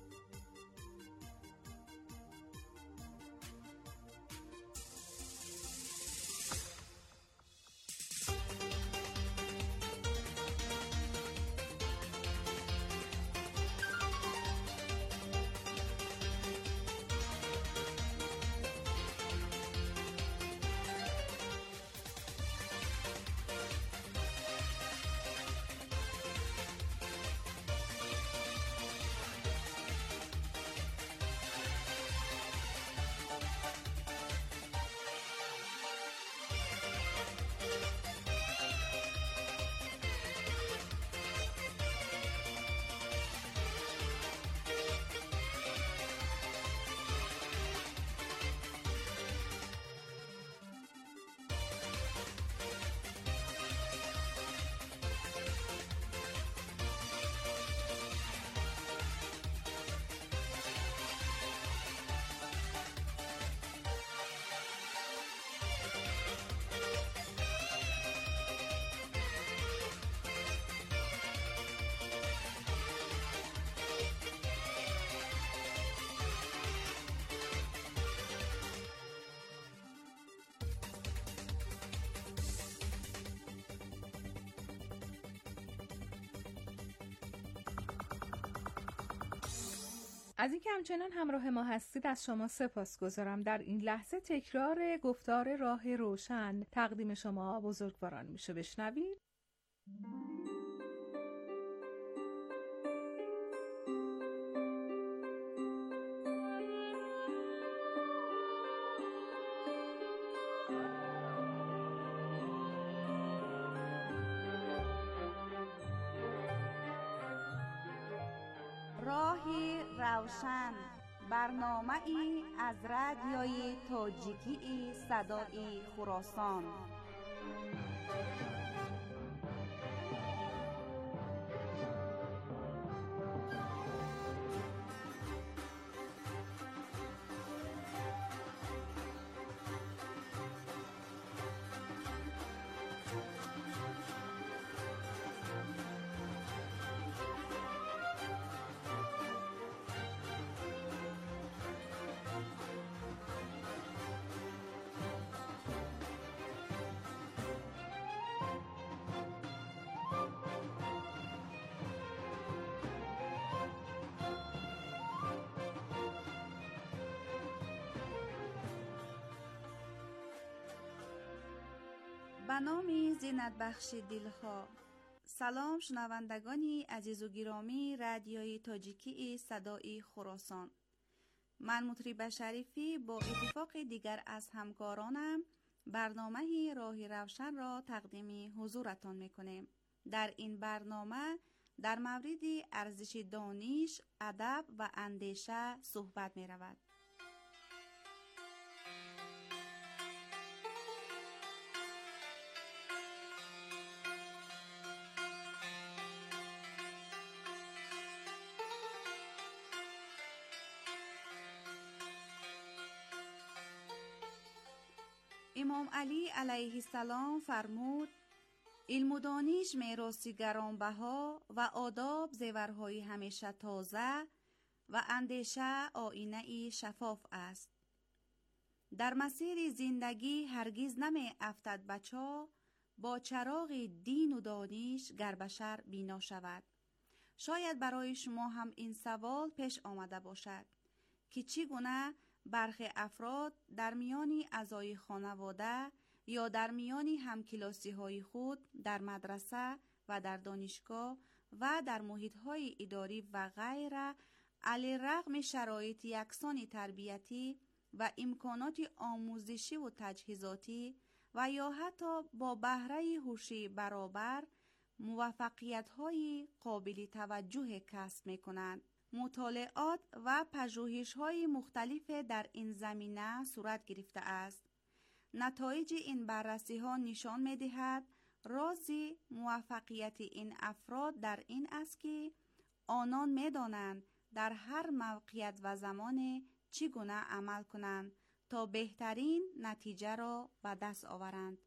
از اینکه همچنان همراه ما هستید از شما سپاسگزارم. در این لحظه تکرار گفتار راه روشن تقدیم شما بزرگواران میشه. بشنوید. راهی روشن، برنامه ای از رادیوی تاجیکی صدای خراسان. به نام زینت بخش دلها. سلام شنوندگانی عزیز و گرامی رادیوی تاجیکی صدای خراسان. من مطرب شریفی با اتفاق دیگر از همکارانم برنامه راه روشن را تقدیم حضورتان میکنیم. در این برنامه در مورد ارزش دانش، ادب و اندیشه صحبت می رود. امام علی علیه السلام فرمود علم و دانش میراثی گرانبها و آداب زیورهای همیشه تازه و اندیشه آینه شفاف است. در مسیر زندگی هرگز نمی افتد بچا با چراغ دین و دانش گر بشر بینا شود. شاید برای شما هم این سوال پیش آمده باشد که چگونه برخی افراد در میان اعضای خانواده یا در میان همکلاسی های خود در مدرسه و در دانشگاه و در محیط های اداری و غیره علی رغم شرایط یکسان تربیتی و امکانات آموزشی و تجهیزاتی و یا حتی با بهره هوشی برابر موفقیت های قابل توجه کسب می کنند. مطالعات و پژوهش های مختلف در این زمینه صورت گرفته است. نتایج این بررسی ها نشان می دهد راز موفقیت این افراد در این است که آنان می دانند در هر موقعیت و زمان چگونه عمل کنند تا بهترین نتیجه را به دست آورند.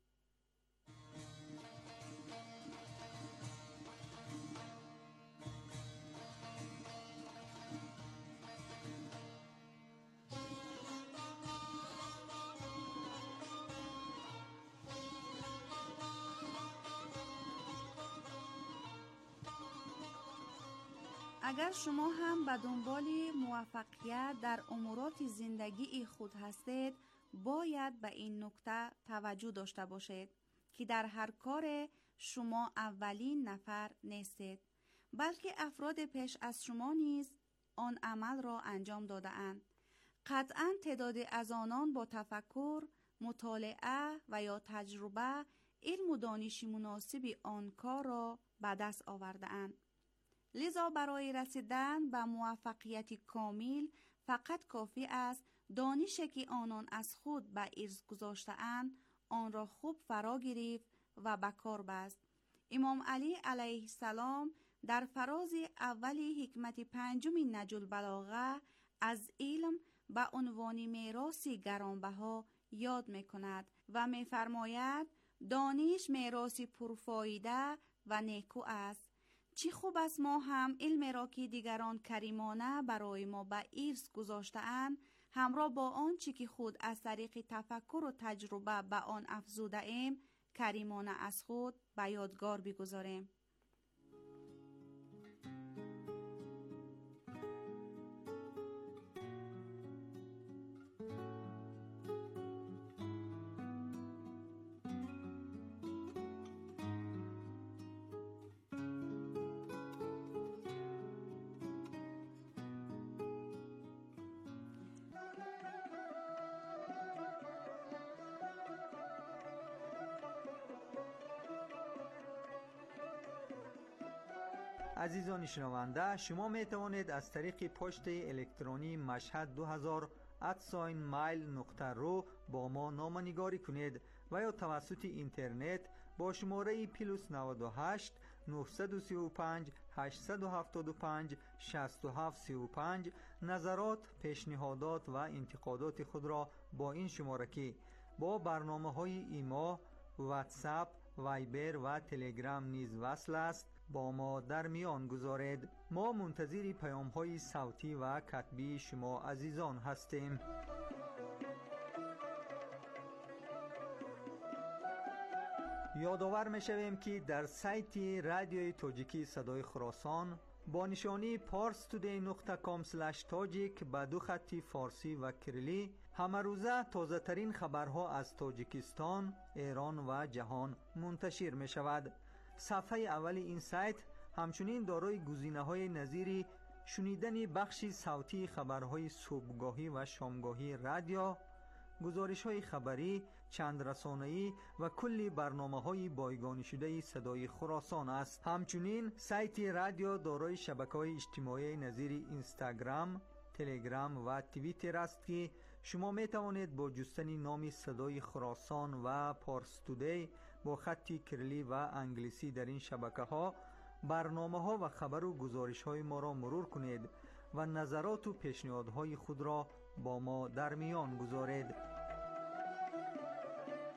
اگر شما هم به دنبال موفقیت در امورات زندگی خود هستید، باید به این نکته توجه داشته باشید که در هر کار شما اولین نفر نیستید، بلکه افراد پیش از شما نیز آن عمل را انجام داده اند. قطعاً تعداد از آنان با تفکر، مطالعه و یا تجربه علم و دانش مناسب آن کار را به دست آورده اند. لذا برای رسیدن به موفقیت کامل فقط کافی است دانشی که آنان از خود به ارث گذاشته‌اند آن را خوب فرا گرفت و به کار بست. امام علی علیه السلام در فراز اول حکمت پنجم نهج البلاغه از علم به عنوان میراثی گرانبها یاد می‌کند و می‌فرماید دانش میراثی پرفایده و نیکو است. چی خوب است ما هم علم را که دیگران کریمانه برای ما به ارث گذاشته‌اند همراه با آنچه که خود از طریق تفکر و تجربه به آن افزوده ایم کریمانه از خود به یادگار بگذاریم. عزیزان شنونده، شما می توانید از طریق پست الکترونی مشهد دو هزار ات مایل نقطه رو با ما نامه‌نگاری کنید و یا توسط اینترنت با شماره پلوس نود و هشت نهصد و سی و پنج هشتصد و هفتاد و پنج شصت و هفت سی و پنج نظرات، پیشنهادات و انتقادات خود را با این شماره که با برنامه‌های ایما، واتساپ، وایبر و تلگرام نیز وصل است با ما در میان گذارید. ما منتظر پیام‌های صوتی و کتبی شما عزیزان هستیم. یادآور می‌شویم که در سایت رادیوی تاجیکی صدای خراسان با نشانی پارس تودی نقطه کام اسلش تاجیک با دو خطی فارسی و کریلی همه روزه تازه ترین خبرها از تاجیکستان، ایران و جهان منتشر می شود. صفحه اول این سایت همچنین دارای گزینه‌های نظیر شنیدن بخشی صوتی خبرهای صبحگاهی و شامگاهی رادیو، گزارش‌های خبری، چند رسانه‌ای و کلی برنامه‌های بایگانی شده صدای خراسان است. همچنین سایت رادیو دارای شبکه‌های اجتماعی نظیر اینستاگرام، تلگرام و توییتر است که شما می توانید با جستن نام صدای خراسان و پارس تودی با خطی کریلی و انگلیسی در این شبکه‌ها برنامه‌ها و خبر و گزارش‌های ما را مرور کنید و نظرات و پیشنهادهای خود را با ما در میان گذارید.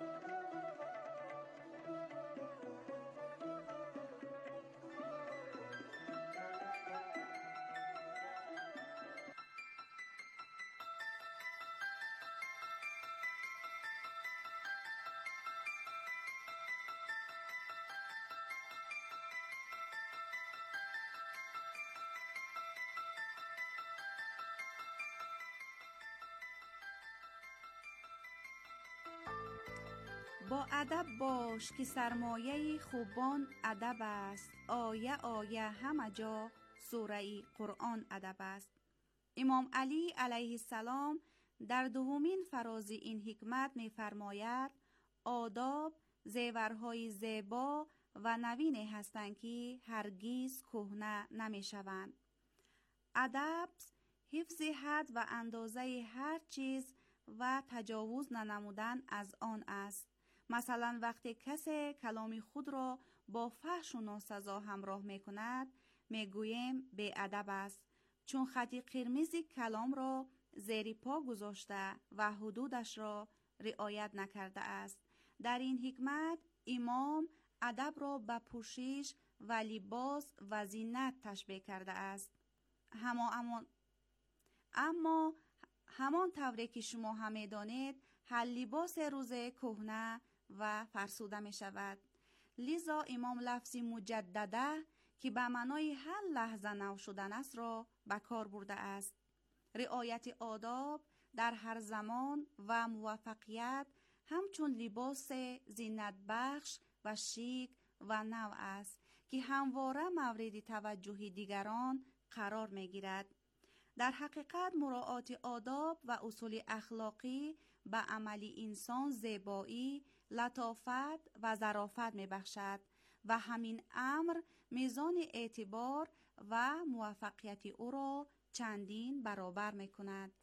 با ادب باش که سرمایه خوبان ادب است. آیه آیه همه جا سوره قرآن ادب است. امام علی علیه السلام در دومین فراز این حکمت می فرماید آداب زیورهای زیبا و نوین هستند که هرگز کهنه نمی شوند. ادب حفظ حد و اندازه هر چیز و تجاوز ننمودن از آن است. مثلا وقتی کسی کلام خود را با فحش و ناسزا همراه می کند می گوییم بی ادب است، چون خط قرمز کلام را زیر پا گذاشته و حدودش را رعایت نکرده است. در این حکمت امام ادب را به پوشش و لباس و زینت تشبیه کرده است. اما اما اما همان طوری که شما همه دانید هر لباس روزه کهنه و فرسوده می شود. لذا امام لفظی مجدده که به معنای هر لحظه نو شدن است را به کار برده است. رعایت آداب در هر زمان و موفقیت همچون لباس زینت بخش و شیک و نو است که همواره مورد توجه دیگران قرار می گیرد. در حقیقت مراعات آداب و اصول اخلاقی به عمل انسان زیبایی، لطافت و ظرافت می بخشد و همین امر میزان اعتبار و موفقیت او را چندین برابر می کند.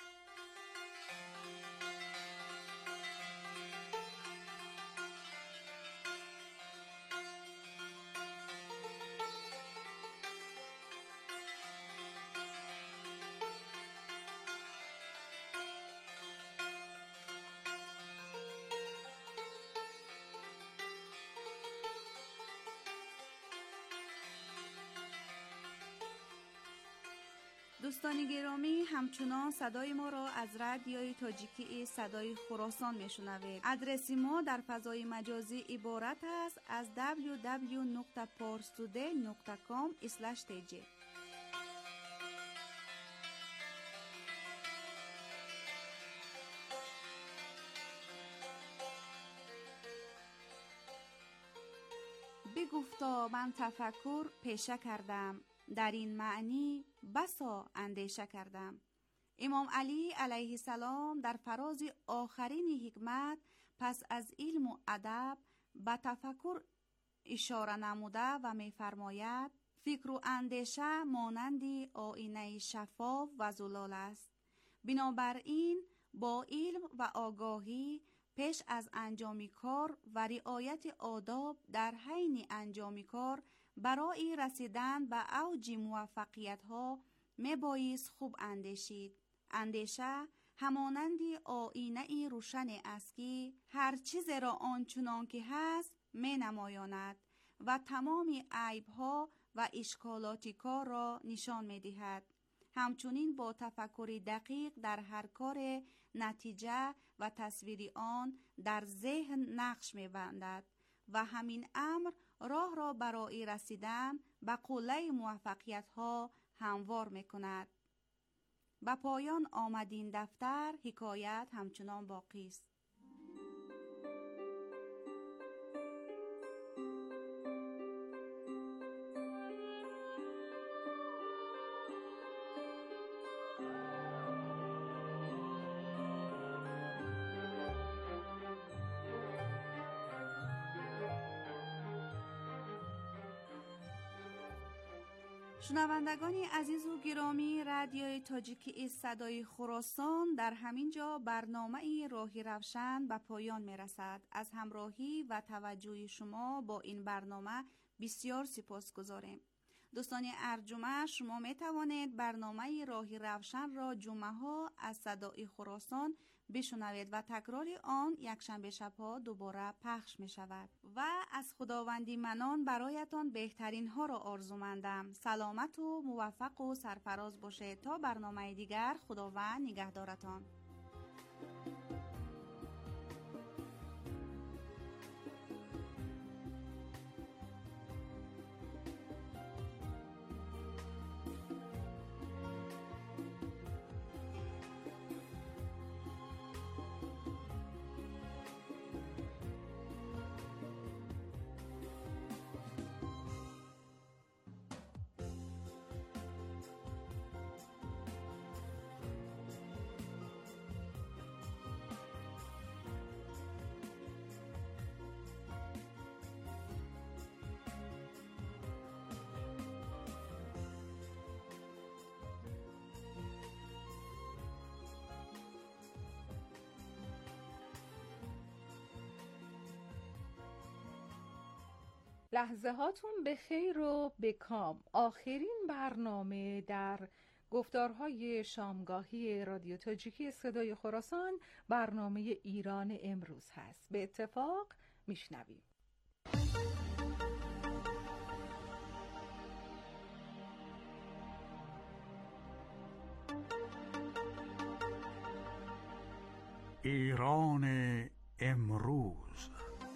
دوستان گرامی، همچنان صدای ما را از رادیوی تاجیکی صدای خراسان میشنوید. آدرس ما در فضای مجازی عبارت است از دبلیو دبلیو دبلیو دات پارستودی دات کام اسلش تی جی. بگفتا من تفکر پیشه کردم، در این معنی بسا اندیشه کردم. امام علی علیه السلام در فراز آخرین حکمت پس از علم و ادب به تفکر اشاره نموده و می فرماید فکر و اندیشه مانندی آینه شفاف و زلال است. بنابراین با علم و آگاهی پیش از انجام کار و رعایت آداب در حین انجام کار برای رسیدن به اوج موفقیت ها می بایست خوب اندیشید. اندیشه همانندی آینه روشن است که هر چیز را آنچنان که هست می نمایاند و تمام عیب ها و اشکالات کار را نشان می دهد. همچنین با تفکر دقیق در هر کار نتیجه و تصویر آن در ذهن نقش می بندد و همین امر راه را برای رسیدن به قله موفقیت ها هموار می کند. به پایان آمدین دفتر، حکایت همچنان باقی است. شنوندگان عزیز و گرامی، رادیوی تاجیکی صدای خراسان در همین جا برنامه راهی روشن به پایان می رسد. از همراهی و توجه شما با این برنامه بسیار سپاسگزاریم. دوستان ارجمند، شما می توانید برنامه راهی روشن را جمعه ها از صدای خراسان بشنوید و تکرار آن یک شنبه شبها دوباره پخش می شود. و از خداوندی منان برایتان بهترین ها را آرزومندم. سلامت و موفق و سرفراز باشید. تا برنامه دیگر، خداوند نگهدارتان. لحظه هاتون به خیر و به کام. آخرین برنامه در گفتارهای شامگاهی رادیو تاجیکی صدای خراسان برنامه ایران امروز هست. به اتفاق میشنویم. ایران امروز.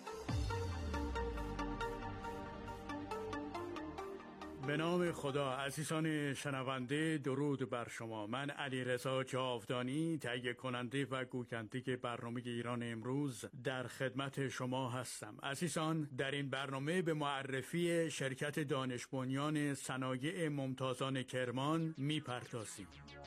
به نام خدا. عزیزان شنونده، درود بر شما. من علیرضا جاودانی، تهیه کننده و گوینده برنامه ایران امروز در خدمت شما هستم. عزیزان، در این برنامه به معرفی شرکت دانش بنیان صنایع ممتازان کرمان میپردازیم.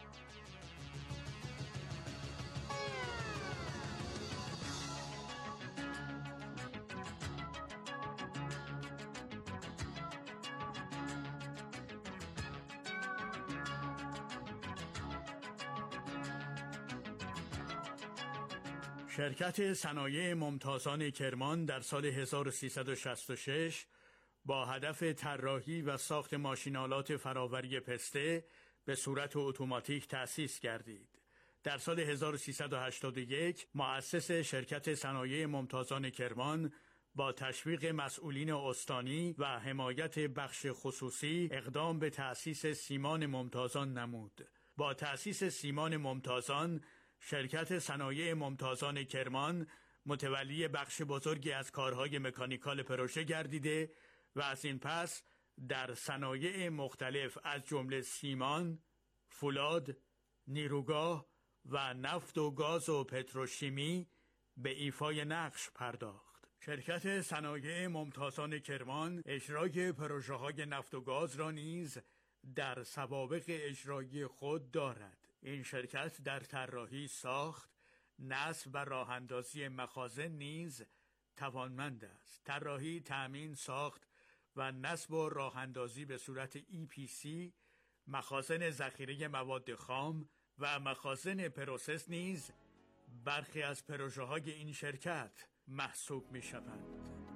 شرکت صنایع ممتازان کرمان در سال هزار و سیصد و شصت و شش با هدف طراحی و ساخت ماشین‌آلات فراوری پسته به صورت اتوماتیک تأسیس گردید. در سال هزار و سیصد و هشتاد و یک مؤسس شرکت صنایع ممتازان کرمان با تشویق مسئولین استانی و حمایت بخش خصوصی اقدام به تأسیس سیمان ممتازان نمود. با تأسیس سیمان ممتازان، شرکت صنایع ممتازان کرمان متولی بخش بزرگی از کارهای مکانیکال پروژه گردیده و از این پس در صنایع مختلف از جمله سیمان، فولاد، نیروگاه و نفت و گاز و پتروشیمی به ایفای نقش پرداخت. شرکت صنایع ممتازان کرمان اجرای پروژه‌های نفت و گاز را نیز در سوابق اجرایی خود دارد. این شرکت در طراحی، ساخت، نصب و راه‌اندازی مخازن نیز توانمند است. طراحی، تأمین، ساخت و نصب و راه‌اندازی به صورت ای پی سی، مخازن ذخیره مواد خام و مخازن پروسس نیز برخی از پروژه‌های این شرکت محسوب می‌شوند.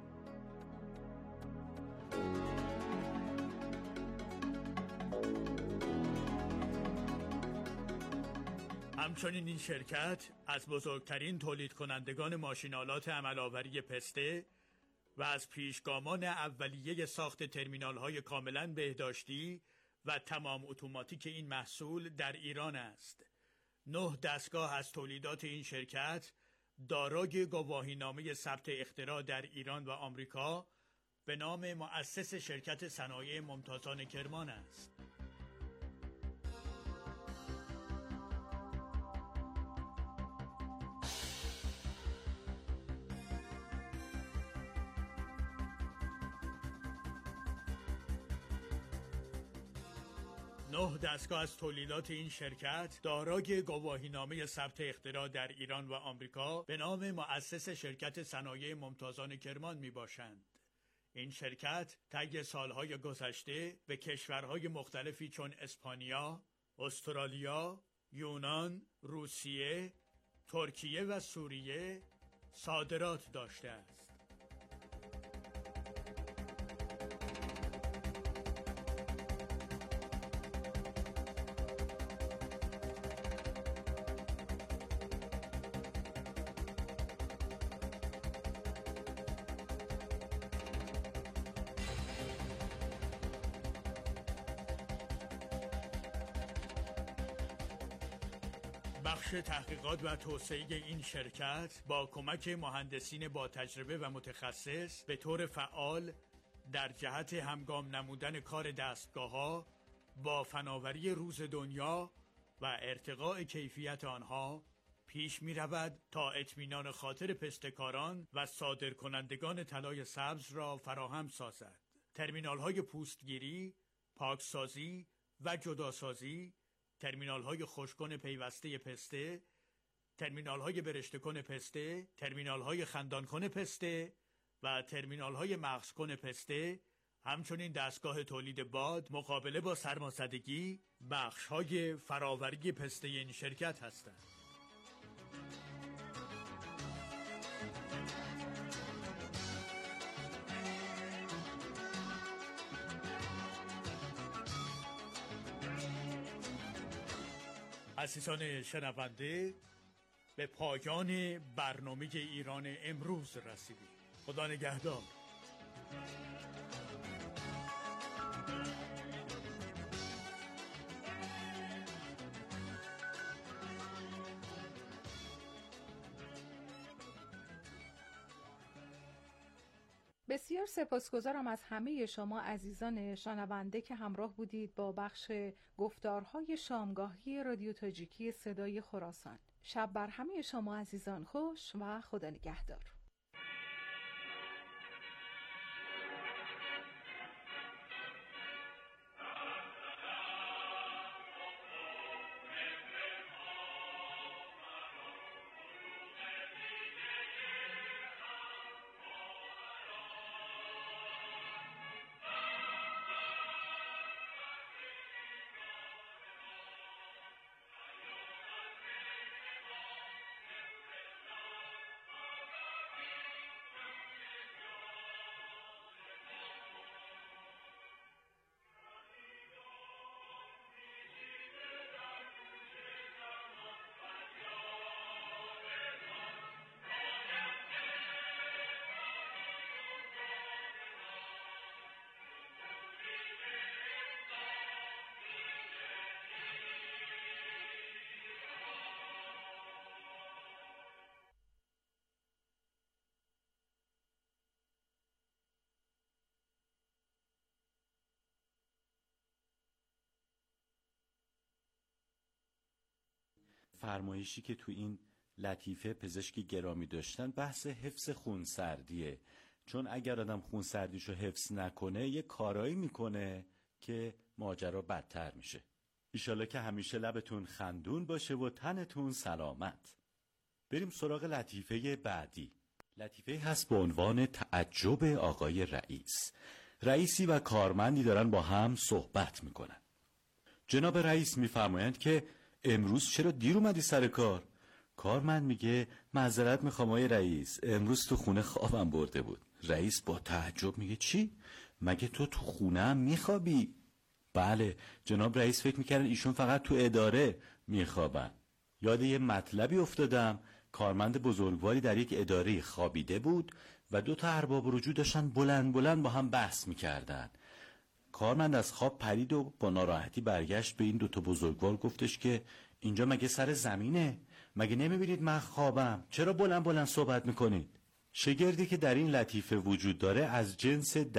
همچنین این شرکت از بزرگترین تولید کنندگان ماشین‌آلات عمل‌آوری پسته و از پیشگامان اولیه ساخت ترمینال‌های کاملاً بهداشتی و تمام اتوماتیک این محصول در ایران است. نه دستگاه از تولیدات این شرکت دارای گواهینامه ثبت اختراع در ایران و آمریکا به نام مؤسس شرکت صنایع ممتازان کرمان است. نه دستگاه از تولیدات این شرکت دارای گواهینامه ثبت اختراع در ایران و آمریکا به نام مؤسس شرکت صنایع ممتازان کرمان می باشند. این شرکت طی سالهای گذشته به کشورهای مختلفی چون اسپانیا، استرالیا، یونان، روسیه، ترکیه و سوریه صادرات داشته است. بخش تحقیقات و توسعه این شرکت با کمک مهندسین با تجربه و متخصص به طور فعال در جهت همگام نمودن کار دستگاه‌ها با فناوری روز دنیا و ارتقاء کیفیت آنها پیش می رود تا اطمینان خاطر پستکاران و صادرکنندگان طلای سبز را فراهم سازد. ترمینال‌های پوستگیری، پاکسازی و جداسازی، ترمینال‌های خشک‌کن پیوسته پسته، ترمینال‌های برشته‌کن پسته، ترمینال‌های خندانکن پسته و ترمینال‌های مغزکن پسته، همچنین دستگاه تولید باد مقابله با سرمازدگی بخش‌های فراوری پسته این شرکت هستند. عزیزان شنونده، به پایان برنامه ایران امروز رسیدیم. خدا نگهدار. بسیار سپاسگزارم از همه شما عزیزان شنونده که همراه بودید با بخش گفتارهای شامگاهی رادیو تاجیکی صدای خراسان. شب بر همه شما عزیزان خوش و خدا نگهدار. فرمایشی که تو این لطیفه پزشکی گرامی داشتن بحث حفظ خونسردیه، چون اگر آدم خونسردیشو حفظ نکنه یه کارایی میکنه که ماجرا بدتر میشه. ایشالا که همیشه لبتون خندون باشه و تنتون سلامت. بریم سراغ لطیفه بعدی. لطیفه هست با عنوان تعجب آقای رئیس. رئیسی و کارمندی دارن با هم صحبت میکنن. جناب رئیس میفرمایند که امروز چرا دیر اومدی سر کار؟ کارمند میگه معذرت میخوام آقای رئیس، امروز تو خونه خوابم برده بود. رئیس با تعجب میگه چی؟ مگه تو تو خونه هم میخوابی؟ بله، جناب رئیس فکر میکردن ایشون فقط تو اداره میخوابن. یاد یه مطلبی افتادم. کارمند بزرگواری در یک اداره خوابیده بود و دو تا ارباب رجوع داشتن بلند بلند با هم بحث میکردن. کارمند از خواب پرید و با ناراحتی برگشت به این دوتا بزرگوار گفتش که اینجا مگه سر زمینه؟ مگه نمیبینید من خوابم؟ چرا بلند بلند صحبت میکنید؟ شگردی که در این لطیفه وجود داره از جنس